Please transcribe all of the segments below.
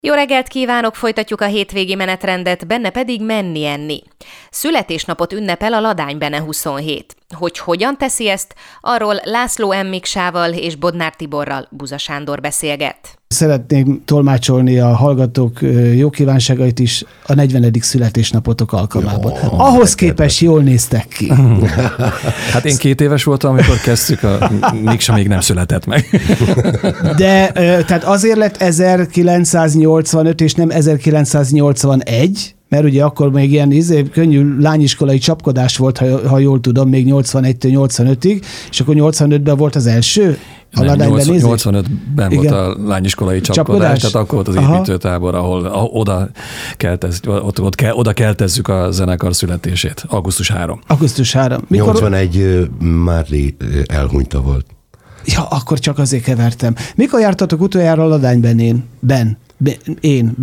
Jó reggelt kívánok, folytatjuk a hétvégi menetrendet, benne pedig menni-enni. Születésnapot ünnepel a Ladány Bene 27. Hogy hogyan teszi ezt, arról László M. Miksával és Bodnár Tiborral Buza Sándor beszélget. Szeretném tolmácsolni a hallgatók jó kívánságait is a 40. születésnapotok alkalmában. Ahhoz képest jól néztek ki. Hát én 2 éves voltam, amikor kezdtük, a Miksa még nem született meg. De tehát azért lett 1985 és nem 1981, mert ugye akkor még ilyen könnyű lányiskolai csapkodás volt, ha jól tudom, még 81-től 85-ig, és akkor 85-ben volt az első? A nem, 85-ben igen. Volt a lányiskolai csapkodás, tehát akkor volt az építőtábor, ahol oda keltezzük a zenekar születését. Augusztus 3. Augusztus 3. Mikor... 81 Marley elhunyta volt. Ja, akkor csak azért kevertem. Mikor jártatok utoljára a Ladánybenén? Én.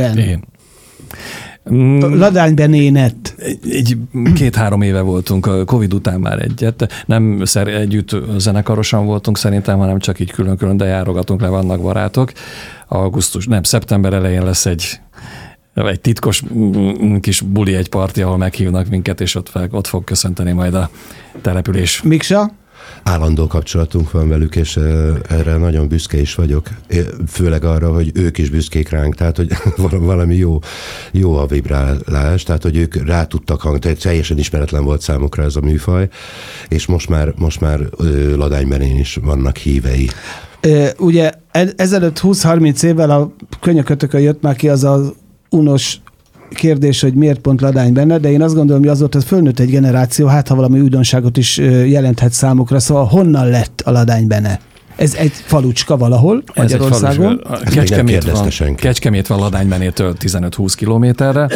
Ladányben énett. Így 2-3 éve voltunk, a Covid után már egyet. Nem együtt zenekarosan voltunk szerintem, hanem csak így külön-külön, de járogatunk le, vannak barátok. Szeptember elején lesz egy titkos kis buli, egy parti, ahol meghívnak minket, és ott fog köszönteni majd a település. Miksa? Állandó kapcsolatunk van velük, és erre nagyon büszke is vagyok. Főleg arra, hogy ők is büszkék ránk, tehát hogy valami jó a vibrálás, tehát hogy ők rá tudtak hangolni, tehát teljesen ismeretlen volt számukra ez a műfaj, és most már Ladánybenén is vannak hívei. Ugye ezelőtt 20-30 évvel a Könyökötökön jött már ki az az unos kérdés, hogy miért pont Ladány Bene, de én azt gondolom, hogy azóta fölnőtt egy generáció, hát ha valami újdonságot is jelenthet számukra, szóval honnan lett a Ladány Bene? Ez egy falucska valahol Magyarországon. Kecskemét van Ladány Benétől 15-20 kilométerre,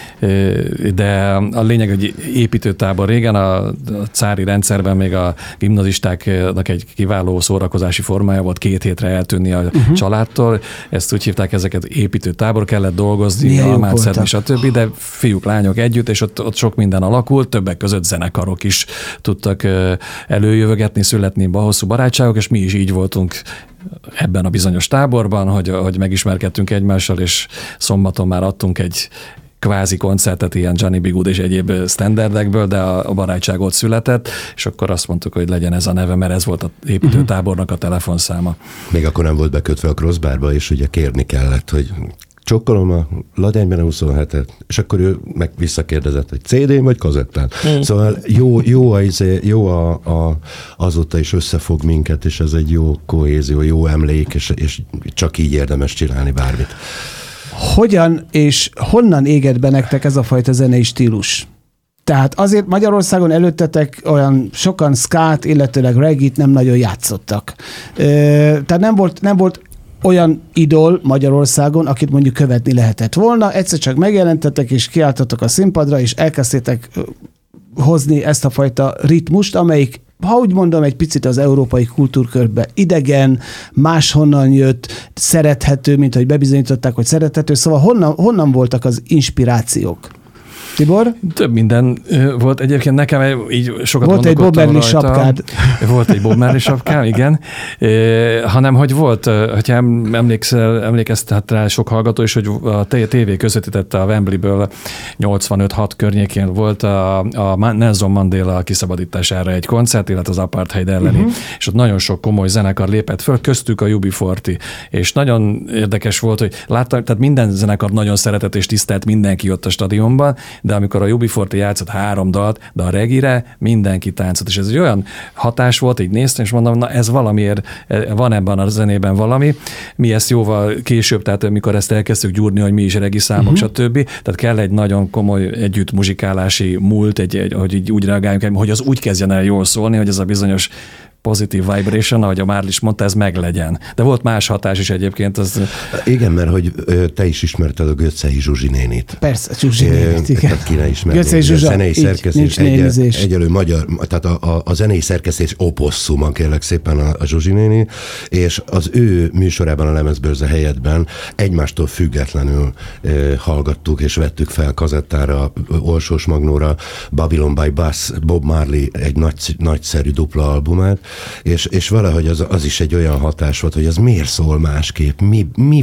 de a lényeg, hogy építőtábor régen a cári rendszerben még a gimnazistáknak egy kiváló szórakozási formája volt 2 hétre eltűnni a családtól. Ezt úgy hívták, ezeket építőtábor, kellett dolgozni, almát szedni, stb. De fiúk, lányok együtt, és ott sok minden alakult, többek között zenekarok is tudtak előjövögetni, születni hosszú barátságok, és mi is így voltunk ebben a bizonyos táborban, hogy megismerkedtünk egymással, és szombaton már adtunk egy kvázi koncertet, ilyen Johnny B. Good és egyéb standardekből, de a barátság ott született, és akkor azt mondtuk, hogy legyen ez a neve, mert ez volt az építőtábornak a telefonszáma. Még akkor nem volt bekötve a crossbarba, és ugye kérni kellett, hogy csokkolom a Ladány Bene 27-et, és akkor ő meg visszakérdezett, hogy CD-n vagy kazettán. Szóval jó azóta is összefog minket, és ez egy jó kohézió, jó emlék, és csak így érdemes csinálni bármit. Hogyan és honnan égett be nektek ez a fajta zenei stílus? Tehát azért Magyarországon előttetek olyan sokan skát, illetőleg reggae-t nem nagyon játszottak. Tehát nem volt olyan idol Magyarországon, akit mondjuk követni lehetett volna. Egyszer csak megjelentetek, és kiálltatok a színpadra, és elkezdtétek hozni ezt a fajta ritmust, amelyik, ha úgy mondom, egy picit az európai kultúrkörbe idegen, máshonnan jött, szerethető, mint hogy bebizonyították, hogy szerethető. Szóval honnan voltak az inspirációk? Tibor? Több minden volt. Egyébként nekem így sokat volt egy Bob Marley sapkád. Volt egy Bob Marley sapkám, igen. Hanem, hogy volt, hogyha emlékeztet rá sok hallgató is, hogy a TV közvetítette a Wembleyből 85-6 környékén volt a Nelson Mandela kiszabadítására egy koncert, illetve az apartheid elleni, és ott nagyon sok komoly zenekar lépett föl, köztük a UB40, és nagyon érdekes volt, hogy láttam, tehát minden zenekar nagyon szeretett és tisztelt mindenki ott a stadionban, de amikor a UB40 játszott 3 dalt, de a reggae-re mindenki táncolt, és ez egy olyan hatás volt, így néztem, és mondom, na ez valamiért, van ebben a zenében valami. Mi ezt jóval később, tehát amikor ezt elkezdtük gyúrni, hogy mi is reggae számok, stb. Tehát kell egy nagyon komoly együtt muzsikálási múlt, hogy így úgy reagáljunk, hogy az úgy kezdjen el jól szólni, hogy ez a bizonyos pozitív vibration, ahogy a Marley is mondta, ez meglegyen. De volt más hatás is egyébként. Igen, mert hogy te is ismerted a Götzei Zsuzsi nénit. Persze, Zsuzsi nénit, igen. Tehát ki ne ismerni. Götzei Zsuzsa, zenei szerkesztés, egyelő magyar, tehát a zenei szerkesztés oposszuma, kérlek szépen a Zsuzsi néni, és az ő műsorában, a Lemezbörze helyetben egymástól függetlenül hallgattuk és vettük fel kazettára, Olsós Magnóra Babylon by Bass, Bob Marley egy nagyszerű dupla albumát, és valahogy az is egy olyan hatás volt, hogy az miért szól másképp, mi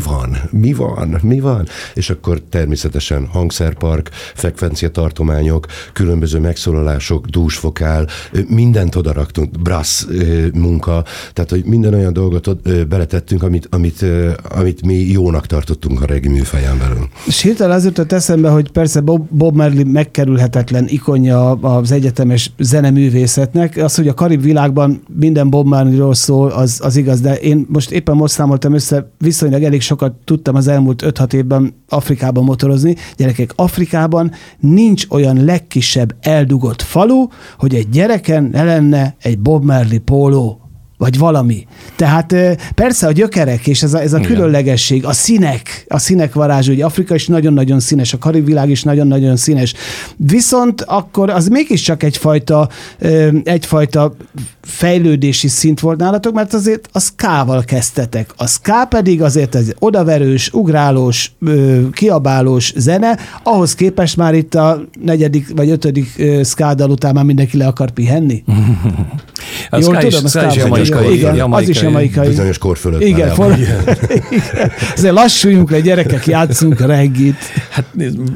van? És akkor természetesen hangszerpark, frekvenciatartományok, különböző megszólalások, dúsvokál, mindent odaraktunk, brass munka, tehát hogy minden olyan dolgot beletettünk, amit mi jónak tartottunk a reggae műfaján belül. És hirtelen az jutott eszembe, hogy persze Bob Marley megkerülhetetlen ikonja az egyetemes zeneművészetnek. Az, hogy a karib világban minden Bob Marleyról szól, az igaz, de én most számoltam össze, viszonylag elég sokat tudtam az elmúlt 5-6 évben Afrikában motorozni. Gyerekek, Afrikában nincs olyan legkisebb eldugott falu, hogy egy gyereken ne lenne egy Bob Marley póló, vagy valami. Tehát persze a gyökerek, és ez a különlegesség, a színek varázsa, ugye Afrika is nagyon-nagyon színes, a karib világ is nagyon-nagyon színes. Viszont akkor az mégiscsak egyfajta fejlődési szint volt nálatok, mert azért a ska-val kezdtetek. A ska pedig azért ez odaverős, ugrálós, kiabálós zene, ahhoz képest már itt a 4. vagy 5. ska dal után már mindenki le akar pihenni. Jól tudom, az is jamaikai. Bizonyos kor fölött. Igen, azért lassuljunk le, gyerekek, játszunk a reggit. Hát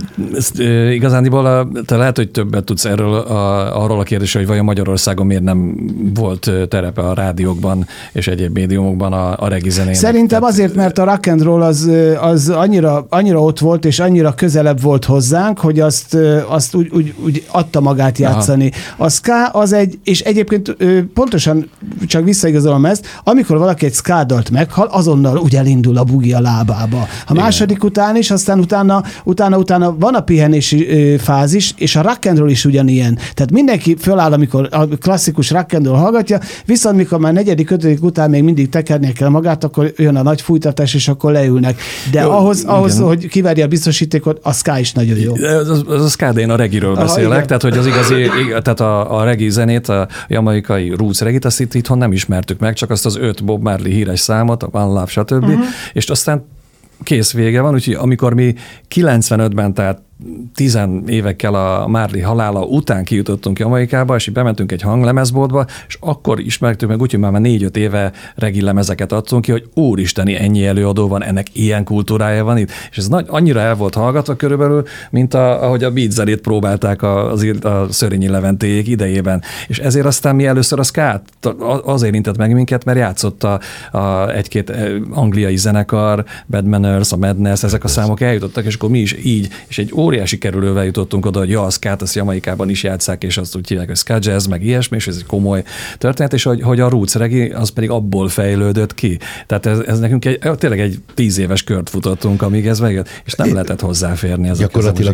igazándiból te lehet, hogy többet tudsz arról a kérdésről, hogy vajon Magyarországon miért nem volt terepe a rádiókban és egyéb médiumokban a reggae zenének. Szerintem azért, mert a rock and roll az annyira ott volt, és annyira közelebb volt hozzánk, hogy azt úgy adta magát játszani. Aha. A ska az és egyébként pontosan csak visszaigazolom ezt, amikor valaki egy ska dalt meghal, azonnal úgy elindul a bugi a lábába. A második után is, aztán utána van a pihenési fázis, és a rock and roll is ugyanilyen. Tehát mindenki föláll, amikor a klasszikus rock and roll hallgatja, viszont mikor már 4., 5. után még mindig tekernie kell magát, akkor jön a nagy fújtatás, és akkor leülnek. De jó, ahhoz hogy kiverje a biztosítékot, a ska is nagyon jó. Az a ska, de én a reggae-ről beszélek, tehát hogy az igazi, tehát a reggae zenét, a jamaikai roots reggae-t, azt itt itthon nem ismertük meg, csak azt az 5 Bob Marley híres számot, a One Love, stb. És aztán kész vége van, úgyhogy amikor mi 95-ben, tehát 10 évekkel a Marley halála után kijutottunk Jamaikába, és így bementünk egy hanglemezboltba, és akkor ismertük meg, úgyhogy már 4-5 éve reggae lemezeket adtunk ki, hogy úristeni, ennyi előadó van, ennek ilyen kultúrája van itt, és ez annyira el volt hallgatva körülbelül, mint ahogy a beat zenét próbálták a Szörényi Leventéjék idejében. És ezért aztán mi először a skát az érintett meg minket, mert játszott a egy-két angliai zenekar, Bad Manners, a Madness, ezek a számok eljutottak, és akkor mi is így, és egy óriási kerülővel jutottunk oda, hogy a skát, azt Jamaikában is játsszák, és azt úgy hívják, hogy ska jazz, meg ilyesmi, és ez egy komoly történet, és hogy a roots reggae, az pedig abból fejlődött ki. Tehát ez nekünk tényleg egy 10 éves kört futottunk, amíg ez megjött, és nem lehetett hozzáférni. Gyakorlatilag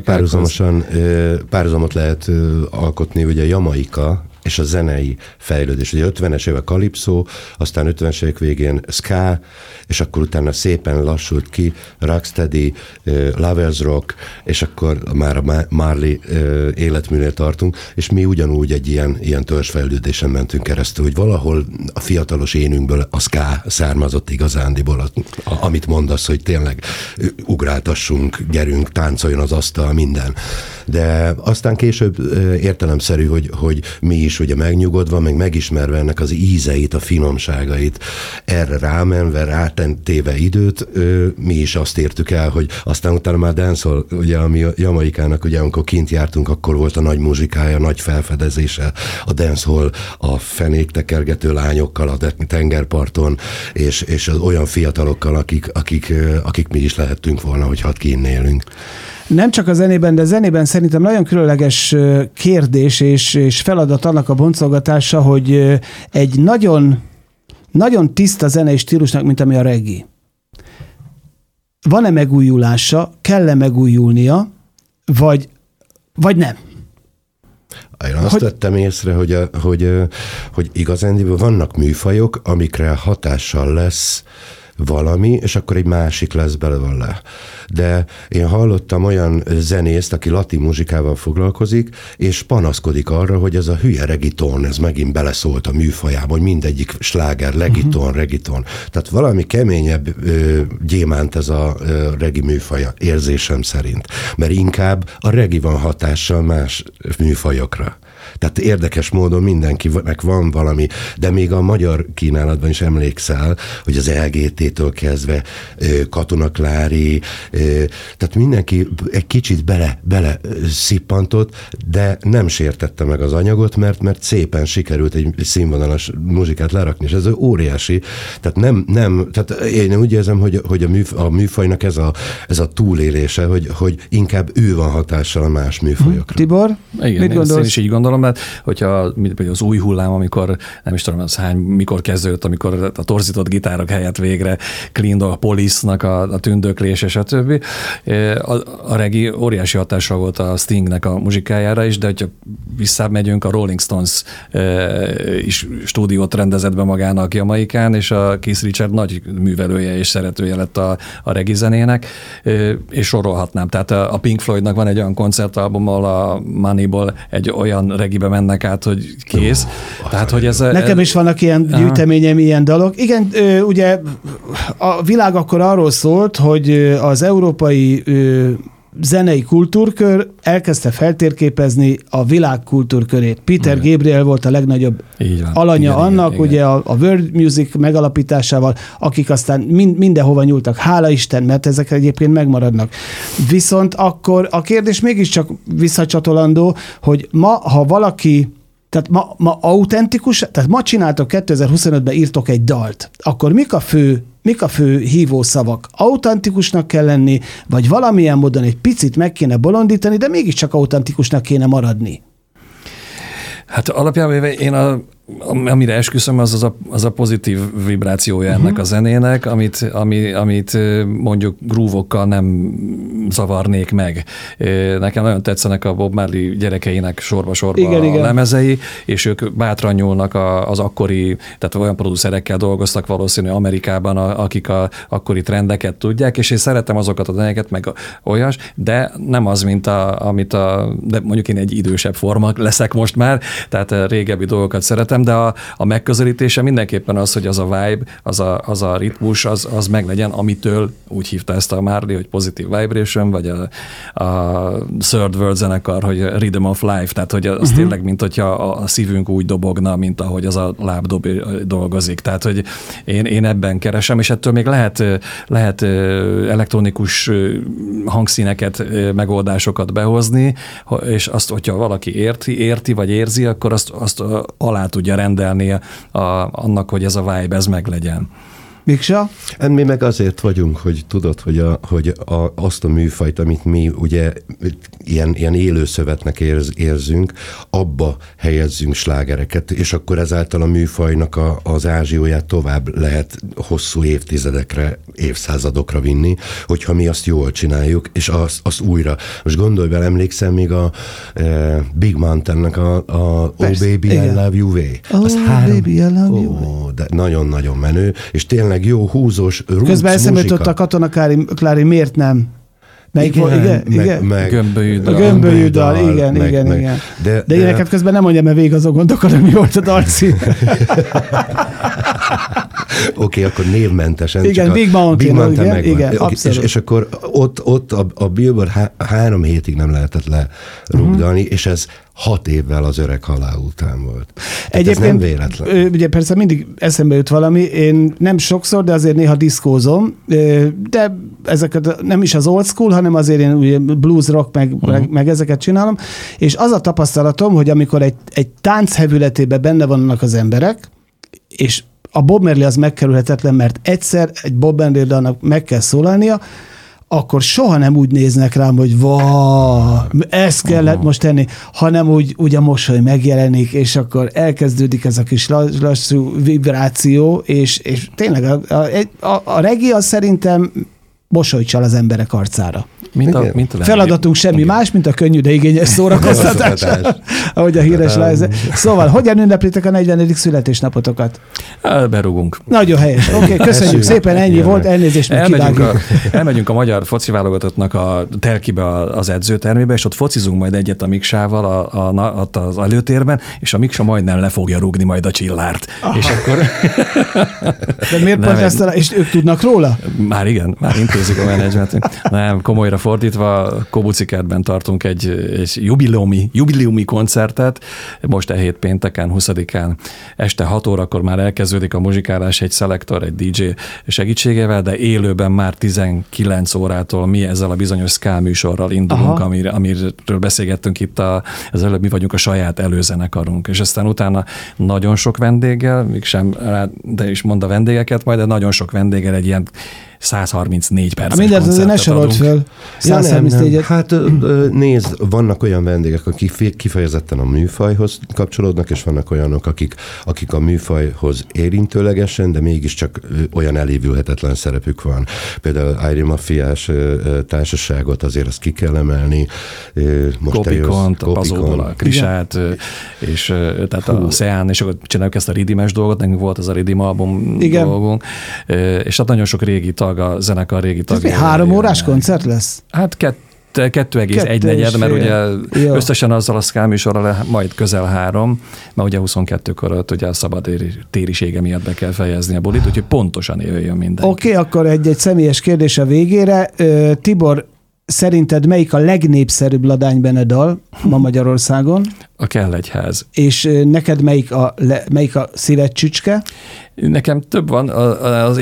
párhuzamot lehet alkotni, ugye Jamaika és a zenei fejlődés. Ugye 50-es évek kalipszó, aztán 50-es évek végén ska, és akkor utána szépen lassult ki rocksteady, lovers rock, és akkor már a Marley életműnél tartunk, és mi ugyanúgy egy ilyen törzsfejlődésen mentünk keresztül, hogy valahol a fiatalos énünkből a ska származott igazándiból, amit mondasz, hogy tényleg ugráltassunk, gyerünk, táncoljon az asztal, minden. De aztán később értelemszerű, hogy mi is ugye megnyugodva, meg megismerve ennek az ízeit, a finomságait, erre rámenve, rátentéve időt, mi is azt értük el, hogy aztán utána már dancehall, ugye, ami a Jamaikának, ugye, amikor kint jártunk, akkor volt a nagy muzsikája, nagy felfedezése, a dancehall a fenéktekergető lányokkal a tengerparton, és az olyan fiatalokkal, akik mi is lehettünk volna, hogy hadd kinn élünk. Nem csak a zenében, de zenében szerintem nagyon különleges kérdés és feladat annak a boncolgatása, hogy egy nagyon, nagyon tiszta zenei stílusnak, mint ami a reggae. Van-e megújulása, kell-e megújulnia, vagy nem? Én azt tettem észre, hogy igazándiból vannak műfajok, amikre hatással lesz valami, és akkor egy másik lesz belőle. De én hallottam olyan zenészt, aki latin muzsikával foglalkozik, és panaszkodik arra, hogy ez a hülye reggaeton, ez megint beleszólt a műfajába, hogy mindegyik sláger, reggaeton. Tehát valami keményebb gyémánt ez a reggae műfaja, érzésem szerint. Mert inkább a reggae van hatással más műfajokra. Tehát érdekes módon mindenkinek van valami, de még a magyar kínálatban is emlékszel, hogy az LGT-től kezdve Katona Klári, tehát mindenki egy kicsit bele szippantott, de nem sértette meg az anyagot, mert szépen sikerült egy színvonalas muzsikát lerakni, és ez óriási. Tehát tehát én úgy érzem, hogy a műfajnak ez a túlélése, hogy inkább ő van hatással a más műfajokra. Tibor? Igen, mit gondolsz? Én is így gondolom, mert hogyha az új hullám, amikor nem is tudom, az mikor kezdődött, amikor a torzított gitárok helyett végre Clean Dog, Police-nak a tündöklés és a többi. A regi óriási hatással volt a Stingnek a muzsikájára is, de hogyha visszamegyünk, a Rolling Stones is stúdiót rendezett be magának Jamaikán, és a Keith Richard nagy művelője és szeretője lett a regi zenének, és sorolhatnám. Tehát a Pink Floydnak van egy olyan koncertalbum, ahol a Moneyból egy olyan regibe mennek át, hogy kész. Tehát, hogy nekem is vannak ilyen gyűjteményem, ilyen dalok. Igen, ugye a világ akkor arról szólt, hogy az európai zenei kultúrkör elkezdte feltérképezni a világ kultúrkörét. Peter Gabriel volt a legnagyobb alanya annak, ugye a World Music megalapításával, akik aztán mindenhova nyúltak. Hála Isten, mert ezek egyébként megmaradnak. Viszont akkor a kérdés mégiscsak visszacsatolandó, hogy ma, ha valaki, tehát ma autentikus, tehát ma csináltok 2025-ben írtok egy dalt, akkor mik a fő hívószavak? Autentikusnak kell lenni, vagy valamilyen módon egy picit meg kéne bolondítani, de mégiscsak autentikusnak kéne maradni? Hát alapjában én amire esküszöm, az a pozitív vibrációja ennek a zenének, amit mondjuk grúvokkal nem zavarnék meg. Nekem nagyon tetszenek a Bob Marley gyerekeinek sorba-sorba a lemezei, és ők bátran nyúlnak az akkori, tehát olyan producerekkel dolgoztak valószínűleg Amerikában, akik a akkori trendeket tudják, és én szeretem azokat a zenéket, meg olyas, de nem az, de mondjuk én egy idősebb forma leszek most már, tehát régebbi dolgokat szeretem, de a megközelítése mindenképpen az, hogy az a vibe, az a ritmus, az meglegyen, amitől úgy hívta ezt a Marley, hogy Positive Vibration, vagy a Third World zenekar, hogy Rhythm of Life, tehát hogy az tényleg, mint hogyha a szívünk úgy dobogna, mint ahogy az a láb dolgozik. Tehát, hogy én ebben keresem, és ettől még lehet elektronikus hangszíneket, megoldásokat behozni, és azt, hogyha valaki érti vagy érzi, akkor azt alá tudja rendelni annak, hogy ez a vibe, ez meglegyen. Miksa? Mi meg azért vagyunk, hogy tudod, hogy azt a műfajt, amit mi ugye ilyen élőszövetnek érzünk, abba helyezzünk slágereket, és akkor ezáltal a műfajnak az ázsióját tovább lehet hosszú évtizedekre, évszázadokra vinni, hogyha mi azt jól csináljuk, és azt újra. Most gondolj bele, emlékszem még a Big Mountainnek a Oh Baby, I Love You Way. Baby, I Love You. De nagyon-nagyon menő, és tényleg jó húzós roots közben eszembe jutott a Katona Klári, miért nem? Gömbölyű dal, igen. De éneket közben nem mondjam, mert végig azon gondolkodom, mi volt a dalcím. Oké, akkor névmentesen. Igen, Big Mountain igen, abszolút. És akkor ott a Billboard 3 hétig nem lehetett lerugdalni, és ez 6 évvel az öreg halál után volt. Egyébként ez nem véletlen. Ugye persze mindig eszembe jut valami, én nem sokszor, de azért néha diszkózom, de ezeket nem is az old school, hanem azért én ugye blues rock, meg ezeket csinálom, és az a tapasztalatom, hogy amikor egy tánc hevületében benne vannak az emberek, és a Bob Marley az megkerülhetetlen, mert egyszer egy Bob Marley dalnak meg kell szólalnia, akkor soha nem úgy néznek rám, hogy ezt kellett most tenni, hanem úgy a mosoly megjelenik, és akkor elkezdődik ez a kis lassú vibráció, és tényleg a reggae az szerintem mosolyt csal az emberek arcára. Mint a feladatunk semmi más, mint a könnyű, de igényes szórakoztatás. Ahogy a híres Liza. Szóval, hogyan ünneplitek a 40. születésnapotokat? Berugunk. Nagyon helyes. Oké, köszönjük szépen, ennyi volt, elnézést meg kivágjuk. Elmegyünk a magyar foci válogatottnak a telkibe, az edzőtermébe, és ott focizunk majd egyet a Miksával az előtérben, és a Miksa majdnem le fogja rúgni majd a Csillárt. És akkor... De miért pont ezt, és ők tudnak róla? Már igen, már intézik a menedzsmentünk. Nem, komolyra fordítva, Kobucikertben tartunk egy jubileumi koncertet, most e hét pénteken, 20-án este 6 órakor már elkezdődik a muzsikálás egy szelektor, egy DJ segítségével, de élőben már 19 órától mi ezzel a bizonyos ska műsorral indulunk, amiről beszélgettünk itt az előbb, mi vagyunk a saját előzenekarunk, és aztán utána nagyon sok vendéggel, mégsem, de is mond a vendégeket majd, de nagyon sok vendéggel egy ilyen 134 perces mindent azért ne sorolt föl. 134-et. Hát nézd, vannak olyan vendégek, akik kifejezetten a műfajhoz kapcsolódnak, és vannak olyanok, akik a műfajhoz érintőlegesen, de mégiscsak olyan elévülhetetlen szerepük van. Például Airy Mafiás társaságot azért azt ki kell emelni. Kopikont, a Pazóból, a Krisát, és tehát a Szeán, és akkor csináljuk ezt a Ridimes dolgot, nekünk volt ez a Ridim album dolgunk, és hát nagyon sok régi tag, a zenekar régi tagja. 3 órás koncert lesz? Hát 2,1, mert ugye összesen azzal a ska műsorral majd közel 3, mert ugye 22-kor ott ugye a szabad térisége miatt be kell fejezni a bulit, úgyhogy pontosan jöjjön minden. Oké, akkor egy személyes kérdés a végére. Tibor, szerinted melyik a legnépszerűbb Ladány Bene dal ma Magyarországon? A Kell egy ház. És neked melyik a szíved csücske? Nekem több van, az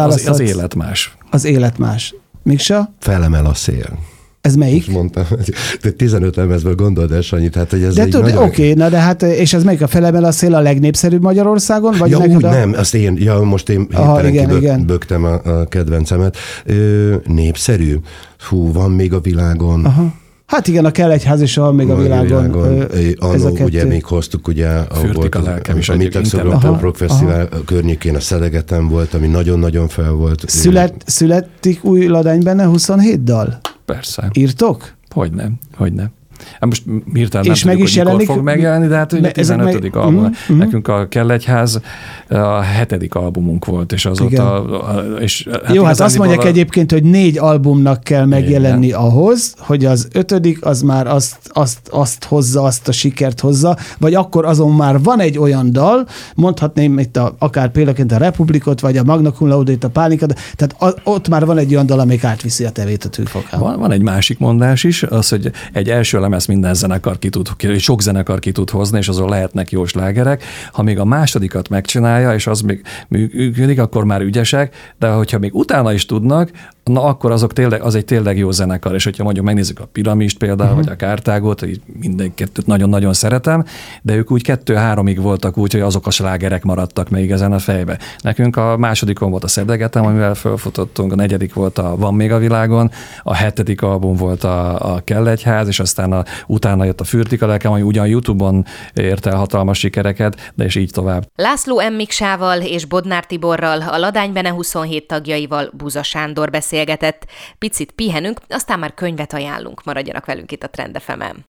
élet más. Az élet más. Miksa? Felemel a szél. Ez melyik? Most mondtam, de 15 lemezből gondold el, Sanyi, tehát hogy ez Oké, de hát, és ez melyik a Felemel a szél a legnépszerűbb Magyarországon? Vagy úgy nem, azt most én kibögtem a kedvencemet. Népszerű? Hú, van még a világon. Aha. Hát igen, a Kell egy ház is van még a világon. Annó ugye még hoztuk, ugye Fürtik a lelkem is a Mitexograph Rock Fesztivál környékén a Szelegeten volt, ami nagyon-nagyon fel volt. Születik új Ladány Bene 27 dal? Persze. Írtok? Hogyne. Most hirtelen és nem meg tudjuk, is mikor fog megjelenni, de hát ugye 15. album. Nekünk a Kell egy ház a 7. albumunk volt, és azóta... Jó, hát azt mondják egyébként, hogy 4 albumnak kell megjelenni ahhoz, hogy az 5. az már azt hozza, azt a sikert hozza, vagy akkor azon már van egy olyan dal, mondhatném itt akár példaként a Republikot, vagy a Magna Cum Laude-t, a Pánikat, tehát ott már van egy olyan dal, amelyik átviszi a tevét a tűfokán. Van egy másik mondás is, az, hogy egy első lemez minden zenekar sok zenekar ki tud hozni, és azon lehetnek jó slágerek. Ha még a másodikat megcsinálja, és az még működik, akkor már ügyesek, de hogyha még utána is tudnak, na akkor az egy tényleg jó zenekar, és hogyha mondjuk megnézzük a Piramist például, vagy a Kártágot, így mindenkettőt nagyon-nagyon szeretem, de ők úgy 2-3-ig voltak úgy, hogy azok a slágerek maradtak még ezen a fejbe. Nekünk a másodikon volt a Szedegetem, amivel felfutottunk, a 4. volt a Van még a világon, a 7. album volt a Kell egy ház, és aztán utána jött a Fürtik a lelkem, ami ugyan YouTube-on ért el hatalmas sikereket, de és így tovább. László M. Miksával és Bodnár Tiborral, a Ladány Bene 27 tagjaival Buza Sándor beszélgetett. Picit pihenünk, aztán már könyvet ajánlunk. Maradjanak velünk itt a Trend FM-en.